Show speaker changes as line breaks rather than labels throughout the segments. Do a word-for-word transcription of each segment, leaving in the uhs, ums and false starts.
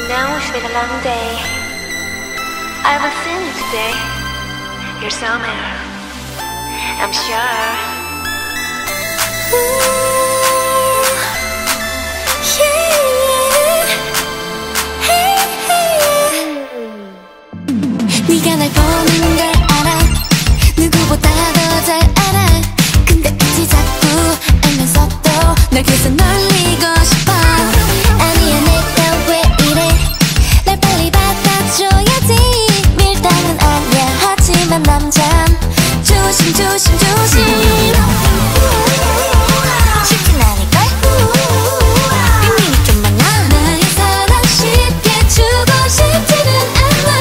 know it's been a long day. I will see you today. You're somewhere, I'm sure. Ooh, yeah. Hey, hey. 네가 날 보는 걸 알아. 누구보다 더 잘 알아. 근데 굳이 자꾸 알면서도 날 계속 놀리고 싶어. 아니야 내가 왜 이래. 날 빨리 받아줘야지. 밀당은 아니야 하지만 남잔 조심 조심 조심. 쉽진 않을걸. 빈민이 좀 많아. 나의 사랑 쉽게 주고 싶지는 않아.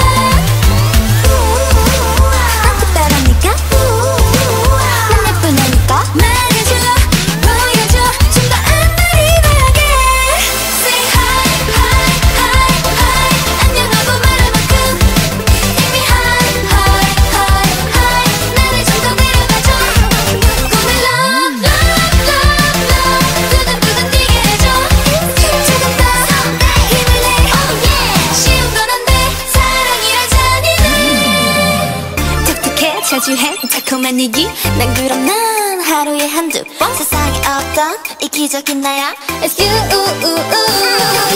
난 특별하니까. 난 예쁘다니까. 말해줘 보여줘 좀 더 안달이나게. Say hi hi hi hi. 안녕하고 말할 만큼 이미 hi hi hi hi. 나를 좀 더 내려가줘. 꿈을 love love love love. 두근두근 뛰게 해줘. 조금 더 힘을 내. Oh yeah. 쉬운 건 안 돼. 사랑이란 잔인해. 독특해 자주해 달콤한 얘기. 난 그럼 난 하루에 한두 번. 세상에 없던 이기적인 나야. It's you.